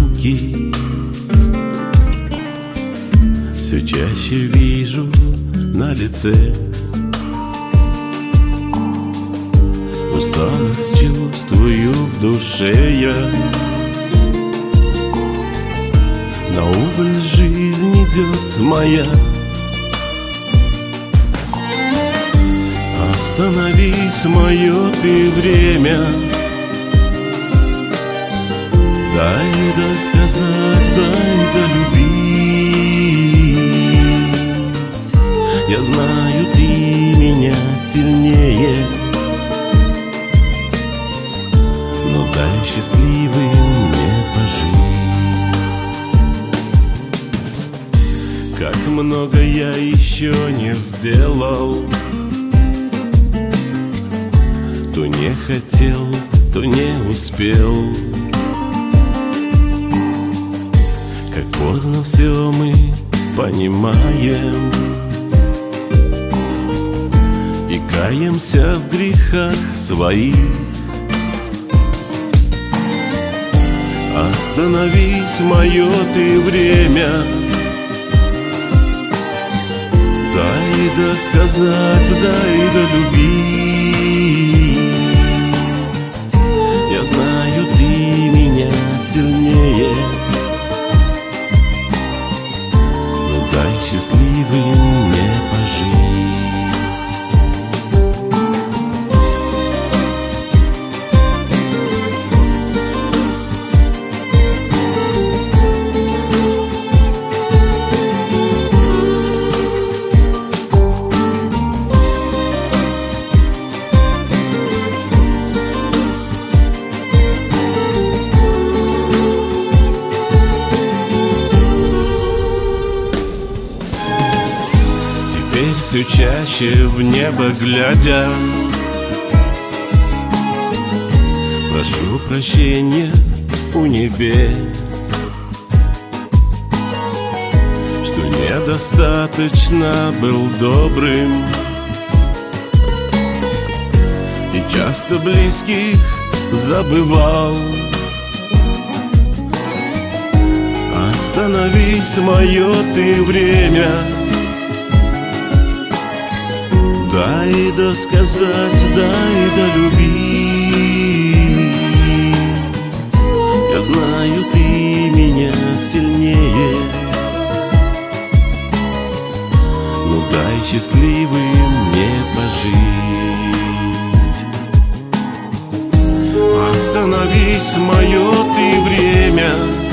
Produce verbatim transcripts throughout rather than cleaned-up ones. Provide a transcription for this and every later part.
руки. Все чаще вижу на лице усталость, чувствую в душе я. На убыль жизнь идет моя. Остановись, мое ты время, дай досказать, дай долюбить. Я знаю, ты меня сильнее, но дай счастливым мне пожить. Как много я еще не сделал, то не хотел, то не успел. Как поздно все мы понимаем и каемся в грехах своих. Остановись, мое ты время, дай досказать, дай долюбить. Я знаю, ты меня сильнее, но дай счастливым мне пожить. Теперь все чаще в небо глядя, прошу прощения у небес, что недостаточно был добрым и часто близких забывал. Остановись, мое ты время, дай досказать, дай долюбить. Я знаю, ты меня сильнее, но дай счастливым мне пожить. Остановись, мое ты время,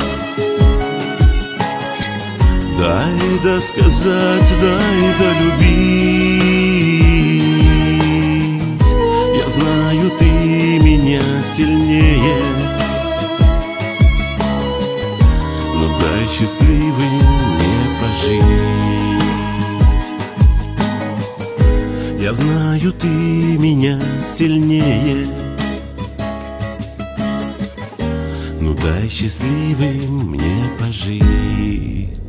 дай досказать, дай долюбить. Я знаю, ты меня сильнее, но дай счастливым мне пожить. Я знаю, ты меня сильнее, но дай счастливым мне пожить.